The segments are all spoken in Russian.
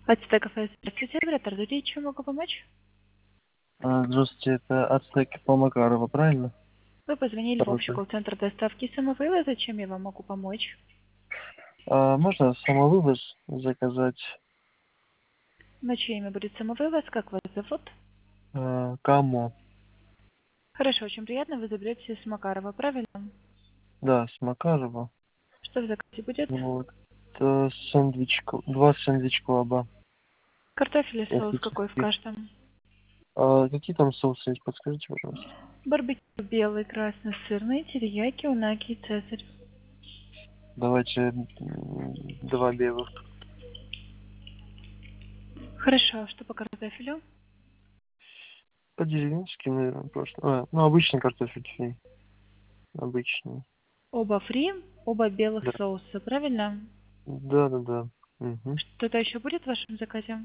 Ацтек кафе. Здравствуйте, оператор Дудей, чем могу помочь? Здравствуйте, это Ацтек по Макарова, правильно? Вы позвонили в общий Работает. колл-центр доставки самовывоза. Чем я вам могу помочь? Можно самовывоз заказать На чье имя будет самовывоз? Как вас зовут? кому? Хорошо, очень приятно. Вы заберете с Макарова, правильно? Да, с Макарова. Что в заказе будет? Вот. Сэндвич, два сэндвич клаба. Картофель и соус какой в каждом? Какие там соусы есть, подскажите, пожалуйста. Барбекю белый, красный, сырный, терияки, унаги и цезарь. Давайте два белых. Хорошо, что по картофелю? По-деревенски, наверное, просто. Обычный картофель фри. Обычный. Оба фри, оба белых Да. соуса, правильно? Да. Угу. Что-то еще будет в вашем заказе?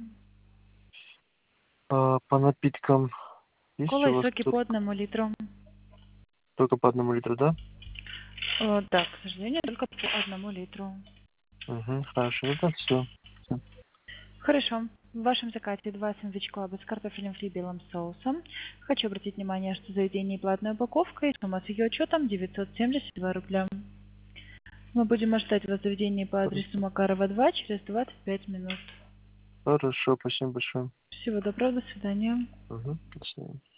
По напиткам есть Кола у и вас соки по 1 литру. только по 1 литру, да? Да, к сожалению, только по 1 литру. Угу, хорошо, это все. Хорошо. В вашем заказе 2 сэндвич-клаба с картофелем фри белым соусом. Хочу обратить внимание, что заведение платная упаковка и сумма с ее учетом 972 рубля. Мы будем ожидать вас в заведении по адресу Макарова 2 через 25 минут. Хорошо, спасибо большое. Всего доброго, до свидания. Угу. До свидания.